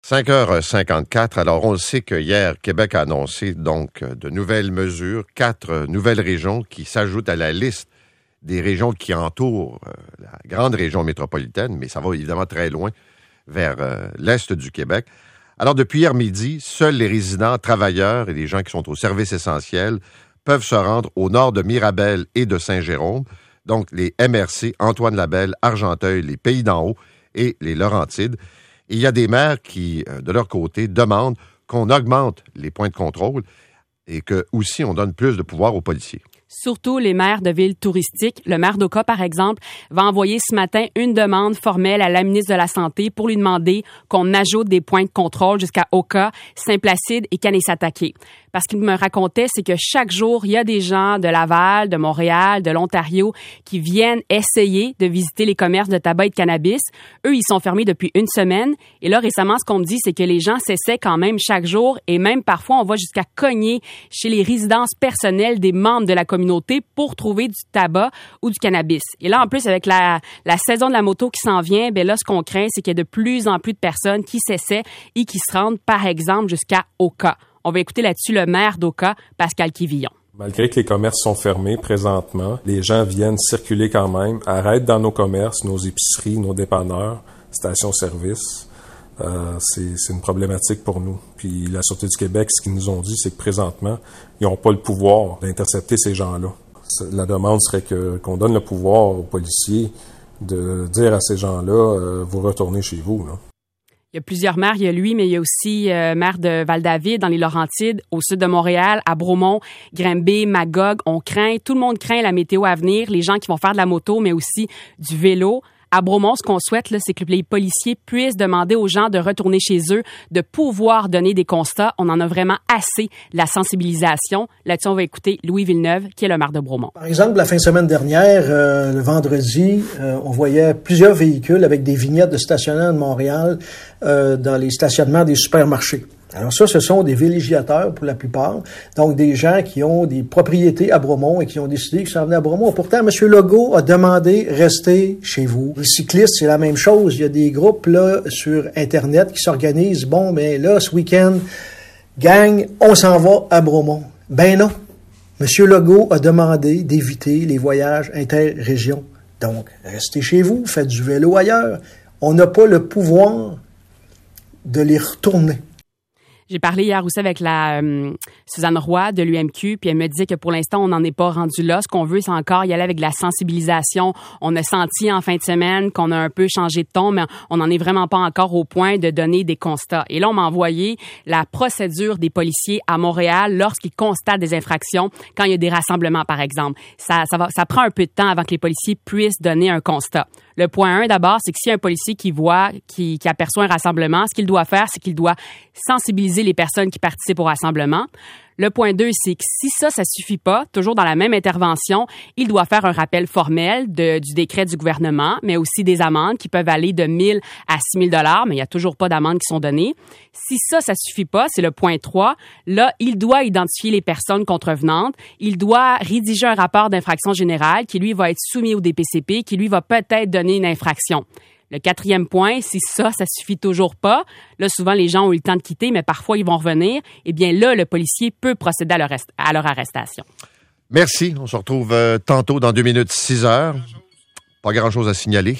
5h54. Alors, on sait que hier, Québec a annoncé donc de nouvelles mesures, 4 nouvelles régions qui s'ajoutent à la liste des régions qui entourent la grande région métropolitaine, mais ça va évidemment très loin vers l'est du Québec. Alors, depuis hier midi, seuls les résidents, travailleurs et les gens qui sont au service essentiel peuvent se rendre au nord de Mirabel et de Saint-Jérôme, donc les MRC, Antoine-Labelle, Argenteuil, les Pays d'en haut et les Laurentides. Et il y a des maires qui, de leur côté, demandent qu'on augmente les points de contrôle et que aussi on donne plus de pouvoir aux policiers. Surtout les maires de villes touristiques. Le maire d'Oka, par exemple, va envoyer ce matin une demande formelle à la ministre de la Santé pour lui demander qu'on ajoute des points de contrôle jusqu'à Oka, Saint-Placide et Kanesatake. Parce qu'il me racontait, c'est que chaque jour, il y a des gens de Laval, de Montréal, de l'Ontario qui viennent essayer de visiter les commerces de tabac et de cannabis. Eux, ils sont fermés depuis une semaine. Et là, récemment, ce qu'on me dit, c'est que les gens s'essaient quand même chaque jour et même parfois, on va jusqu'à cogner chez les résidences personnelles des membres de la communauté pour trouver du tabac ou du cannabis. Et là, en plus, avec la saison de la moto qui s'en vient, ben là, ce qu'on craint, c'est qu'il y a de plus en plus de personnes qui s'essaient et qui se rendent, par exemple, jusqu'à Oka. On va écouter là-dessus le maire d'Oka, Pascal Quivillon. Malgré que les commerces sont fermés présentement, les gens viennent circuler quand même, arrêtent dans nos commerces, nos épiceries, nos dépanneurs, stations-service. C'est une problématique pour nous. Puis la Sûreté du Québec, ce qu'ils nous ont dit, c'est que présentement, ils n'ont pas le pouvoir d'intercepter ces gens-là. La demande serait qu'on donne le pouvoir aux policiers de dire à ces gens-là, vous retournez chez vous, là. Il y a plusieurs maires, il y a lui, mais il y a aussi maire de Val-David, dans les Laurentides, au sud de Montréal, à Bromont, Granby, Magog. On craint, tout le monde craint la météo à venir, les gens qui vont faire de la moto, mais aussi du vélo. À Bromont, ce qu'on souhaite, là, c'est que les policiers puissent demander aux gens de retourner chez eux, de pouvoir donner des constats. On en a vraiment assez de la sensibilisation. Là-dessus, on va écouter Louis Villeneuve, qui est le maire de Bromont. Par exemple, la fin de semaine dernière, le vendredi, on voyait plusieurs véhicules avec des vignettes de stationnement de Montréal dans les stationnements des supermarchés. Alors ça, ce sont des villégiateurs pour la plupart, donc des gens qui ont des propriétés à Bromont et qui ont décidé qu'ils s'en venaient à Bromont. Pourtant, M. Legault a demandé « Restez chez vous ». Les cyclistes, c'est la même chose. Il y a des groupes là sur Internet qui s'organisent. Bon, mais là, ce week-end, gang, on s'en va à Bromont. Ben non. M. Legault a demandé d'éviter les voyages interrégions. Donc, restez chez vous, faites du vélo ailleurs. On n'a pas le pouvoir de les retourner. J'ai parlé hier aussi avec la Suzanne Roy de l'UMQ, puis elle me disait que pour l'instant, on n'en est pas rendu là. Ce qu'on veut, c'est encore y aller avec de la sensibilisation. On a senti en fin de semaine qu'on a un peu changé de ton, mais on n'en est vraiment pas encore au point de donner des constats. Et là, on m'a envoyé la procédure des policiers à Montréal lorsqu'ils constatent des infractions, quand il y a des rassemblements, par exemple. Ça prend un peu de temps avant que les policiers puissent donner un constat. Le point 1, d'abord, c'est que si un policier qui aperçoit un rassemblement, ce qu'il doit faire, c'est qu'il doit sensibiliser les personnes qui participent au rassemblement. Le point 2, c'est que si ça suffit pas, toujours dans la même intervention, il doit faire un rappel formel du décret du gouvernement, mais aussi des amendes qui peuvent aller de 1 000 à 6 000 $, mais il n'y a toujours pas d'amendes qui sont données. Si ça suffit pas, c'est le point 3, là, il doit identifier les personnes contrevenantes, il doit rédiger un rapport d'infraction générale qui, lui, va être soumis au DPCP, qui, lui, va peut-être donner une infraction. Le 4e point, si ça suffit toujours pas, là, souvent, les gens ont eu le temps de quitter, mais parfois, ils vont revenir, eh bien là, le policier peut procéder à leur arrestation. Merci. On se retrouve tantôt dans 2 minutes, 6 heures. Pas grand-chose à signaler.